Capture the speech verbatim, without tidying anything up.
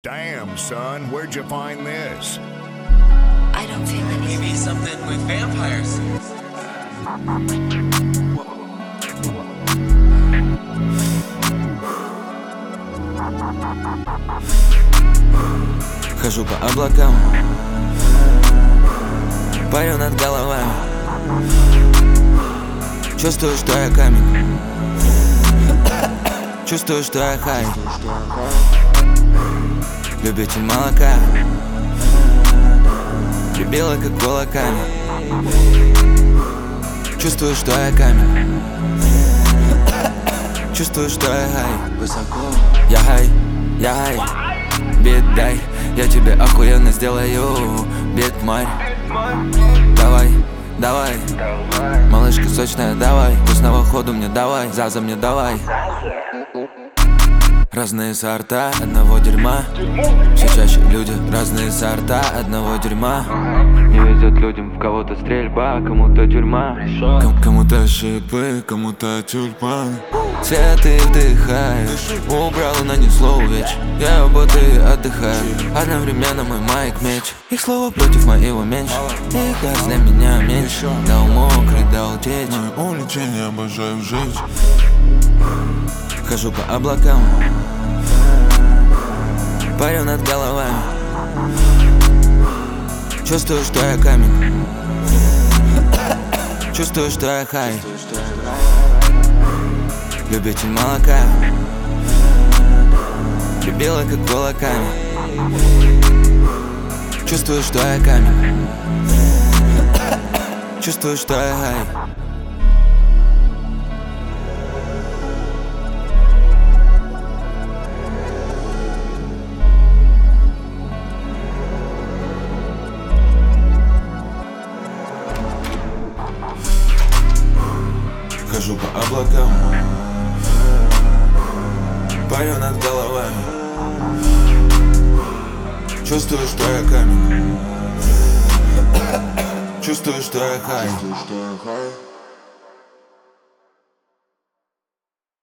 Damn, son, where'd you find this? I don't feel anything. Maybe something with vampires. Хожу по облакам, парю над головой. Чувствую, что я камень. Чувствую, что я хай. Любитель молока, любила как кулаками. Чувствую, что я камень. Чувствую, что я хай. Высоко. Я хай, я хай. Бит дай, я тебе охуенно сделаю. Бит марь. Давай, давай, малышка сочная, давай. Вкусного ходу мне давай, заза мне давай. Разные сорта одного дерьма. Все чаще люди разные сорта одного дерьма. Не везет людям, в кого-то стрельба, кому-то тюрьма, Ком кому-то шипы, кому-то тюльпан. Цветы вдыхаю, убрал, нанесло увечь. Я будто отдыхаю, одновременно мой майк меч. Их слова против моего меньше, их газ для меня меньше. Дал мокрый, дал течь. Мое увлечение обожаю жить. Хожу по облакам, парю над головой. Чувствую, что я камень. Чувствую, что я хай. Любитель молока, любила как кулаками. Чувствую, что я камень. Чувствую, что я хай. Хожу по облакам, парю над головой. Чувствую, что я камень. Чувствую, что я хай.